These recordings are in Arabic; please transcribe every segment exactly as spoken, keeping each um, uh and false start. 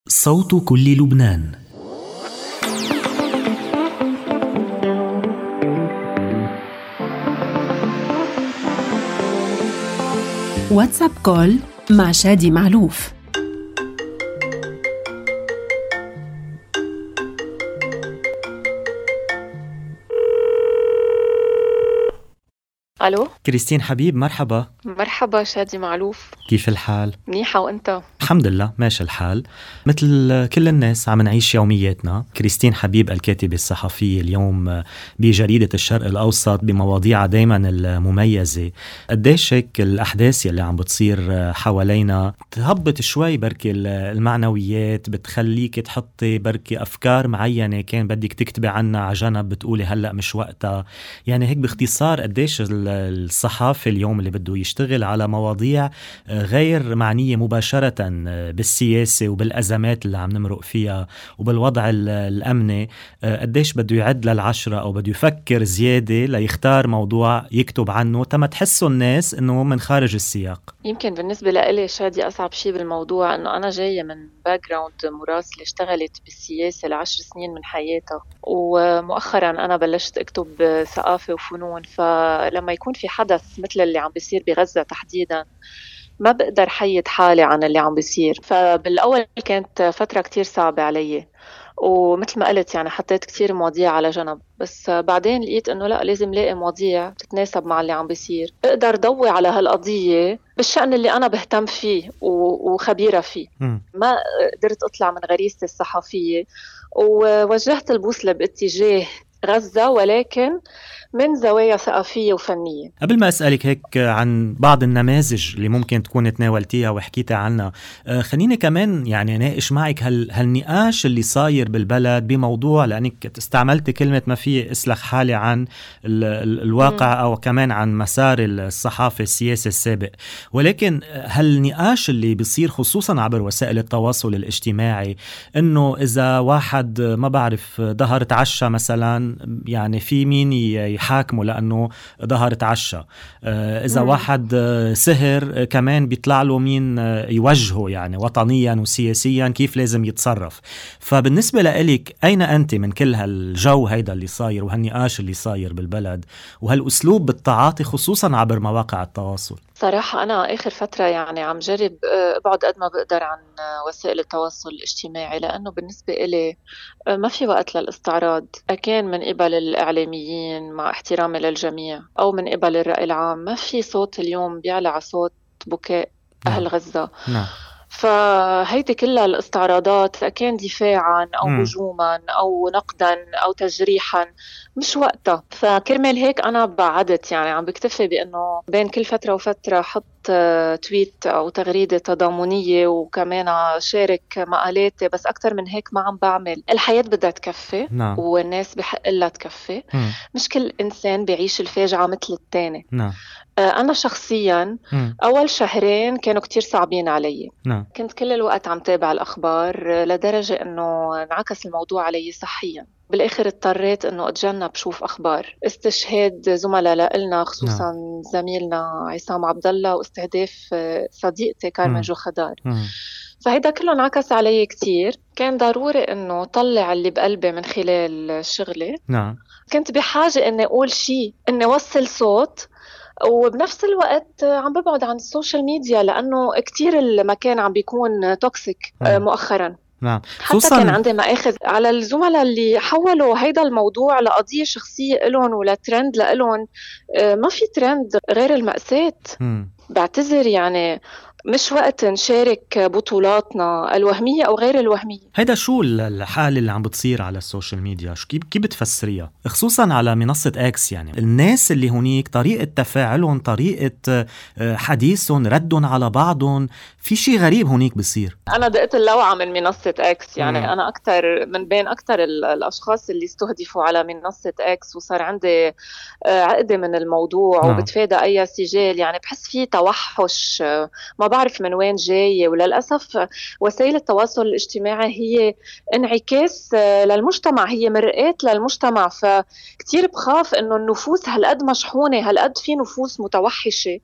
صوت كل لبنان. واتساب كول مع شادي معلوف. ألو، كريستين حبيب، مرحبا. مرحبا شادي معلوف. كيف الحال؟ منيحة وأنت؟ الحمد لله ماشي الحال. مثل كل الناس عم نعيش يومياتنا. كريستين حبيب الكاتبة الصحفية اليوم بجريدة الشرق الأوسط بمواضيعها دايما المميزة. قديش هيك الأحداث يلي عم بتصير حوالينا تهبط شوي بركي المعنويات، بتخليك تحطي بركي أفكار معينة كان بدك تكتبي عنها على جنب، بتقولي هلأ مش وقتها. يعني هيك باختصار قديش الصحافة اليوم اللي بده يشتغل على مواضيع غير معنية مباشرة بالسياسة وبالأزمات اللي عم نمرق فيها وبالوضع الأمني، قديش بده يعد للعشرة أو بده يفكر زيادة ليختار موضوع يكتب عنه تما تحسوا الناس إنه من خارج السياق. يمكن بالنسبة لإلي شادي أصعب شيء بالموضوع إنه أنا جاية من باك جراوند مراسلة اشتغلت بالسياسة لعشر سنين من حياتها، ومؤخرا أنا بلشت أكتب ثقافة وفنون. فلما يكون في حدث مثل اللي عم بيصير بغزة تحديدا ما بقدر حيد حالي عن اللي عم بيصير. فبالأول كانت فترة كتير صعبة علي، ومثل ما قلت يعني حطيت كتير مواضيع على جنب، بس بعدين لقيت انه لا، لازم لاقي مواضيع تتناسب مع اللي عم بيصير، اقدر ضوي على هالقضية بالشأن اللي انا بهتم فيه وخبيرة فيه. م. ما قدرت اطلع من غريزتي الصحفية ووجهت البوصلة باتجاه غزة، ولكن من زوايا ثقافية وفنية. قبل ما أسألك هيك عن بعض النماذج اللي ممكن تكون تناولتيها وحكيتها عنها، آه خليني كمان يعني ناقش معك هال هالنقاش اللي صاير بالبلد بموضوع، لأنك استعملت كلمة ما في أسلخ حالي عن ال ال الواقع أو كمان عن مسار الصحافة السياسي السابق. ولكن هالنقاش اللي بيصير خصوصا عبر وسائل التواصل الاجتماعي، إنه إذا واحد ما بعرف ظهر تعشى مثلا، يعني في مين يحاكمه لأنه ظهر تعشى. إذا مم. واحد سهر كمان بيطلع له مين يوجهه، يعني وطنيا وسياسيا كيف لازم يتصرف. فبالنسبة لإلك أين أنت من كل هالجو هيدا اللي صاير وهالنقاش اللي صاير بالبلد وهالأسلوب بالتعاطي خصوصا عبر مواقع التواصل؟ صراحة أنا آخر فترة يعني عم جرب أبعد قد ما بقدر عن وسائل التواصل الاجتماعي، لأنه بالنسبة إلي ما في وقت للاستعراض، أكان من قبل الإعلاميين مع احترامي للجميع أو من قبل الرأي العام. ما في صوت اليوم بيعلى على صوت بكاء أهل غزة. نعم. فهيدي كلها الاستعراضات كان دفاعا أو مم. هجوما أو نقدا أو تجريحا مش وقتها. فكرمال هيك أنا بعدت، يعني عم بكتفي بأنه بين كل فترة وفترة حط تويت أو تغريدة تضامنية وكمان شارك مقالاتي، بس أكتر من هيك ما عم بعمل. الحياة بدها تكفي. نعم. والناس بحق لها تكفي. مم. مش كل إنسان بيعيش الفاجعة مثل التاني. نعم. أنا شخصياً مم. أول شهرين كانوا كتير صعبين علي. نعم. كنت كل الوقت عم تابع الأخبار لدرجة أنه انعكس الموضوع علي صحياً. بالآخر اضطريت أنه أتجنب شوف أخبار، استشهاد زملاء لنا خصوصاً نعم. زميلنا عصام عبد الله واستهداف صديقتي كارمن مم. جو خدار. مم. فهيدا كله انعكس علي كتير. كان ضروري أنه طلع اللي بقلبي من خلال شغلي. نعم. كنت بحاجة أني أقول شيء، أني وصل صوت، وبنفس الوقت عم ببعد عن السوشيال ميديا لأنه كتير المكان عم بيكون توكسيك مؤخرا. نعم. حتى كان عندي مآخذ على الزملاء اللي حولوا هيدا الموضوع لقضية شخصية إلهم ولا ترند لإلهم. ما في ترند غير المأساة. م. بعتذر، يعني مش وقت نشارك بطولاتنا الوهمية أو غير الوهمية. هيدا شو الحالة اللي عم بتصير على السوشيال ميديا؟ شو كيف كيف بتفسريها خصوصا على منصة اكس؟ يعني الناس اللي هنيك طريقة تفاعلهم، طريقة حديثهم، ردهم على بعضهم، في شيء غريب هنيك بصير. أنا دقت اللوعة من منصة اكس، يعني مم. أنا أكتر من بين أكتر الأشخاص اللي استهدفوا على منصة اكس، وصار عندي عقدة من الموضوع. نعم. وبتفادى أي سجال، يعني بحس فيه توحش ما بعرف من وين جاي. وللأسف وسائل التواصل الاجتماعي هي انعكاس للمجتمع، هي مرآة للمجتمع. فكتير بخاف إنه النفوس هالقد مشحونة، هالقد في نفوس متوحشة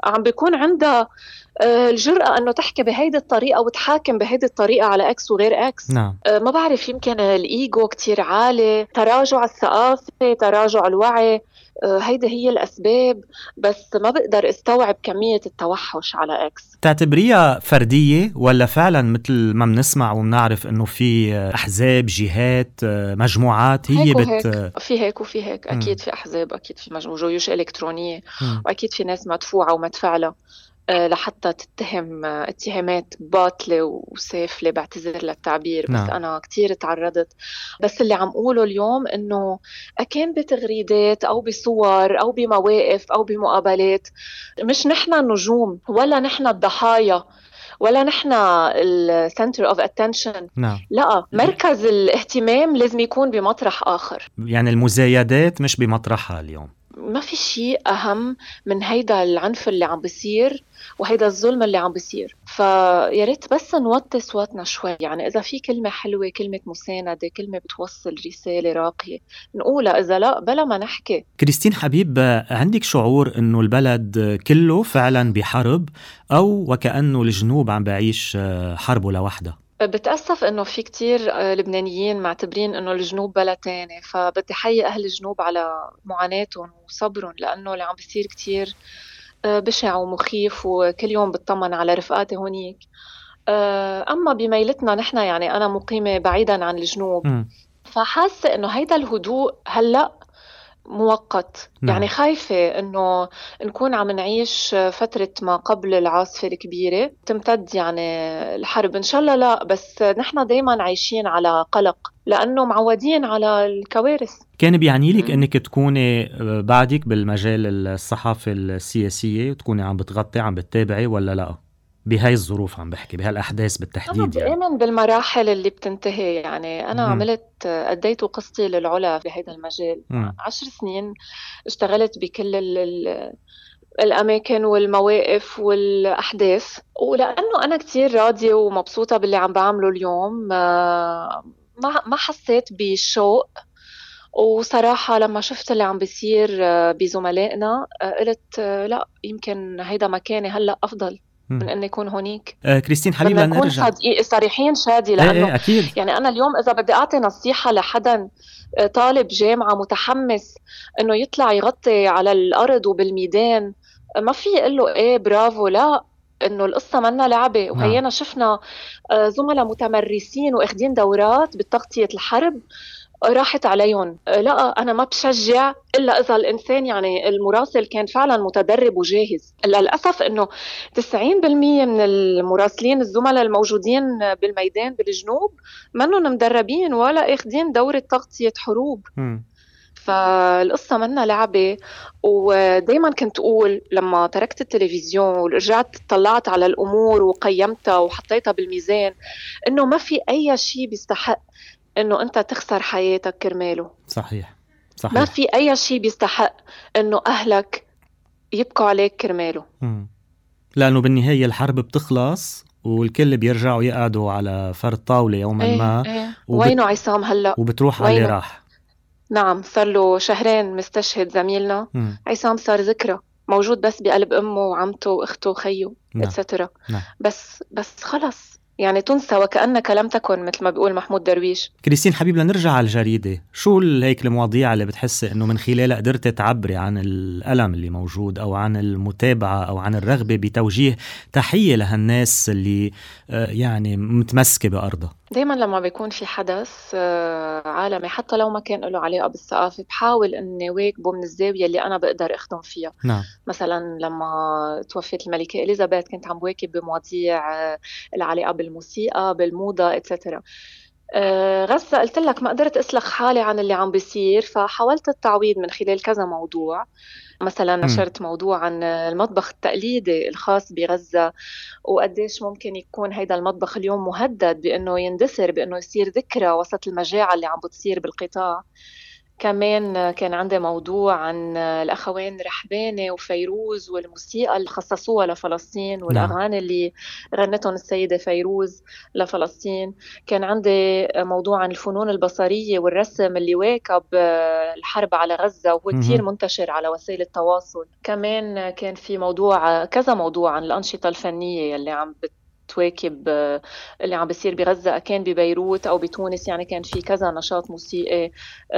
عم بيكون عندها الجرأة أنه تحكي بهيدي الطريقة وتحاكم بهيدي الطريقة على أكس وغير أكس. نعم. ما بعرف، يمكن الإيجو كتير عالي، تراجع الثقافة، تراجع الوعي، هيدي هي الأسباب. بس ما بقدر استوعب كمية التوحش على أكس. تعتبريها فردية ولا فعلا مثل ما بنسمع وبنعرف أنه في أحزاب، جهات، مجموعات هي هيك بت وهيك. في هيك وفي هيك. أكيد في أحزاب، أكيد في مجموعة جيوش إلكترونية، م. وأكيد في ناس مدفوعة ومدفعلة لحتى تتهم اتهامات باطلة وسافلة، بعتذر للتعبير. بس نعم. أنا كتير تعرضت. بس اللي عم قوله اليوم إنه أكين بتغريدات أو بصور أو بمواقف أو بمقابلات، مش نحن النجوم ولا نحن الضحايا ولا نحن ال center of attention. نعم. لا، مركز الاهتمام لازم يكون بمطرح آخر. يعني المزايدات مش بمطرحها اليوم. ما في شيء أهم من هيدا العنف اللي عم بيصير وهيدا الظلم اللي عم بيصير. فياريت بس نوطي صوتنا شوي. يعني إذا في كلمة حلوة، كلمة مساندة، كلمة بتوصل رسالة راقية، نقولها. إذا لا، بلا ما نحكي. كريستين حبيب، عندك شعور إنه البلد كله فعلا بحرب، أو وكأنه الجنوب عم بعيش حربه لوحده؟ بتأسف إنه في كتير لبنانيين معتبرين إنه الجنوب بلا تاني. فبدي حيي أهل الجنوب على معاناتهم وصبرهم، لأنه اللي عم بيصير كتير بشع ومخيف، وكل يوم بتطمن على رفقاتي هونيك. أما بميلتنا نحن، يعني أنا مقيمة بعيدا عن الجنوب، م. فحاسة إنه هيدا الهدوء هلأ مؤقت. نعم. يعني خايفة إنه نكون عم نعيش فترة ما قبل العاصفة الكبيرة تمتد يعني الحرب. إن شاء الله لا، بس نحن دايما عايشين على قلق لأنه معودين على الكوارث. كان بيعني لك أنك تكوني بعدك بالمجال الصحافة السياسية وتكوني عم بتغطي، عم بتتابعي، ولا لا بهاي الظروف؟ عم بحكي بهالأحداث بالتحديد. أنا بآمن يعني بالمراحل اللي بتنتهي. يعني أنا م. عملت أديت قصتي للعلا بهذا المجال. م. عشر سنين اشتغلت بكل ال الأماكن والمواقف والأحداث، ولأنه أنا كتير راضية ومبسوطة باللي عم بعمله اليوم، ما ما حسيت بشوق. وصراحة لما شفت اللي عم بيصير بزملائنا قلت لا، يمكن هيدا مكاني هلأ أفضل من أن يكون هونيك. آه كريستين حبيب، بدنا نكون لنرجع صريحين شادي، لأنه ايه ايه أكيد. يعني أنا اليوم إذا بدي أعطي نصيحة لحدا طالب جامعة متحمس إنه يطلع يغطي على الأرض وبالميدان، ما في يقول له إيه برافو، لا، إنه القصة منا لعبة. وهينا شفنا زملاء متمرسين وأخدين دورات بتغطية الحرب راحت عليهم. لا، أنا ما بشجع إلا إذا الإنسان يعني المراسل كان فعلا متدرب وجاهز. للأسف إنه تسعين بالمية من المراسلين الزملاء الموجودين بالميدان بالجنوب منهم مدربين ولا أخدين دورة تغطية حروب. م. فالقصة منا لعبة. ودايما كنت أقول لما تركت التلفزيون ورجعت طلعت على الأمور وقيمتها وحطيتها بالميزان، إنه ما في أي شيء بيستحق إنه أنت تخسر حياتك كرماله. صحيح صحيح. ما في أي شيء بيستحق إنه أهلك يبقوا عليك كرماله. م. لأنه بالنهاية الحرب بتخلص والكل بيرجعوا يقعدوا على فرد طاولة يوما ايه ما. ايه. وبت... وينه عصام هلأ؟ وبتروح على اللي راح. نعم، صار له شهرين مستشهد زميلنا. م. عصام صار ذكرى، موجود بس بقلب أمه وعمته وأخته وخيه اتسترا. نعم. بس بس خلص، يعني تنسى وكأنك لم تكن، مثل ما بيقول محمود درويش. كريستين حبيب، لنرجع على الجريدة. شو هيك المواضيع اللي بتحسي إنه من خلالها قدرت تعبري عن الألم اللي موجود، أو عن المتابعة، أو عن الرغبة بتوجيه تحية لهالناس اللي يعني متمسكة بأرضها؟ دايما لما بيكون في حدث عالمي حتى لو ما كان له علاقة بالثقافة، بحاول أني واكبه من الزاوية اللي أنا بقدر أخدم فيها. نعم. مثلا لما توفيت الملكة إليزابيث كنت عم بواكب بمواضيع العلاقة بالموسيقى، بالموضة، إتسترا. غزة قلت لك ما قدرت أسلخ حالي عن اللي عم بيصير، فحاولت التعويض من خلال كذا موضوع. مثلا نشرت موضوع عن المطبخ التقليدي الخاص بغزة، وقديش ممكن يكون هيدا المطبخ اليوم مهدد بأنه يندثر، بأنه يصير ذكرى وسط المجاعة اللي عم بتصير بالقطاع. كمان كان عندي موضوع عن الأخوين رحبانة وفيروز والموسيقى اللي خصصوها لفلسطين والأغاني اللي غنتهم السيدة فيروز لفلسطين. كان عندي موضوع عن الفنون البصرية والرسم اللي واكب الحرب على غزة وهو كتير منتشر على وسائل التواصل. كمان كان في موضوع كذا موضوع عن الأنشطة الفنية اللي عم بت تواكب اللي عم بيصير بغزة، كان ببيروت أو بتونس، يعني كان في كذا نشاط موسيقي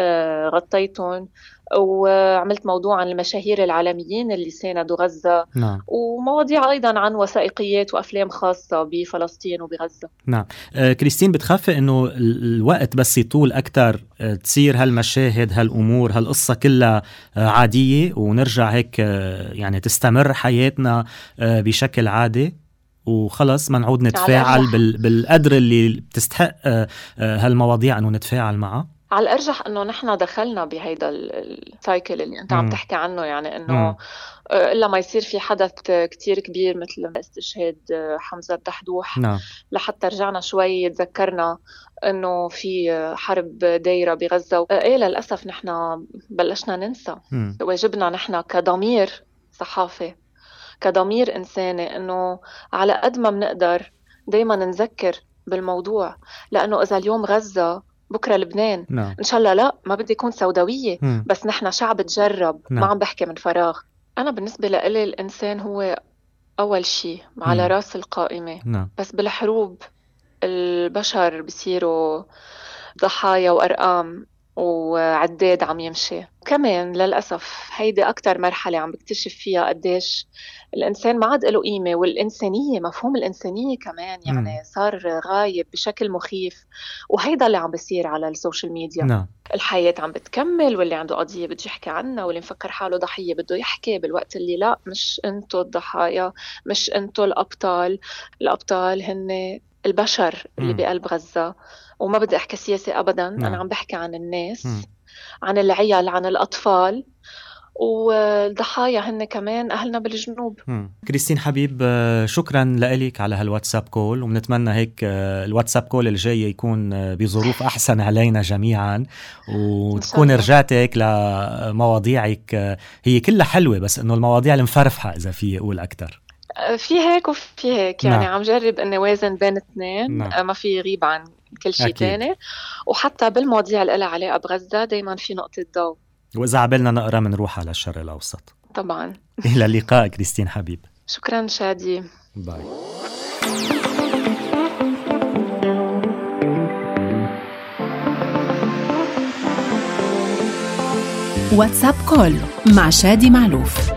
غطيتهم. وعملت موضوع عن المشاهير العالميين اللي ساندوا غزة. نعم. ومواضيع أيضا عن وثائقيات وأفلام خاصة بفلسطين وبغزة. نعم. آه كريستين، بتخافي أنه الوقت بس يطول أكتر آه تصير هالمشاهد هالأمور هالقصة كلها آه عادية ونرجع هيك آه يعني تستمر حياتنا آه بشكل عادي وخلص ما نعود نتفاعل بال... بالقدر اللي بتستحق هالمواضيع أنه نتفاعل معها؟ على الأرجح أنه نحن دخلنا بهيدا السايكل اللي أنت عم تحكي عنه، يعني أنه إلا ما يصير في حدث كتير كبير مثل استشهاد حمزة الدحدوح. نعم. لحتى رجعنا شوي تذكرنا أنه في حرب دايرة بغزة. إيه للأسف نحن بلشنا ننسى. مم. واجبنا نحن كضمير صحافي كضمير إنساني أنه على قد ما منقدر دايما نذكر بالموضوع، لأنه إذا اليوم غزة بكرة لبنان. نعم. إن شاء الله لا، ما بدي يكون سوداوية. مم. بس نحن شعب تجرب. نعم. ما عم بحكي من فراغ. أنا بالنسبة لإلي الإنسان هو أول شيء على رأس القائمة. نعم. بس بالحروب البشر بيصيروا ضحايا وأرقام وعداد عم يمشي. كمان للأسف هيدي أكتر مرحلة عم بكتشف فيها قديش الإنسان ما عاد له قيمة، والإنسانية مفهوم الإنسانية كمان يعني م. صار غايب بشكل مخيف. وهيدا اللي عم بيصير على السوشيال ميديا. نعم. الحياة عم بتكمل، واللي عنده قضية بده يحكي عنها، واللي مفكر حاله ضحية بده يحكي، بالوقت اللي لا، مش انتو الضحايا، مش انتو الأبطال. الأبطال هن البشر اللي م. بقلب غزة. وما بدي أحكي سياسة أبداً. نعم. أنا عم بحكي عن الناس، م. عن العيال، عن الأطفال، والضحايا هن كمان أهلنا بالجنوب. م. كريستين حبيب، شكراً لك على هالواتساب كول، ومنتمنى هيك الواتساب كول الجاي يكون بظروف أحسن علينا جميعاً، وتكون رجعت هيك لمواضيعك هي كلها حلوة، بس إنه المواضيع المفرفحة إذا في أقول أكتر. في هيك وفي هيك يعني. نعم. عم جرب أني وازن بين اثنين. نعم. ما في غيب عن كل شيء تاني. وحتى بالمواضيع اللي لها علاقة بغزة دايما في نقطة ضوء. وإذا عبالنا نقرأ منروح على الشرق الأوسط طبعا. إلى اللقاء كريستين حبيب. شكرا شادي. باي. واتساب كول مع شادي معلوف.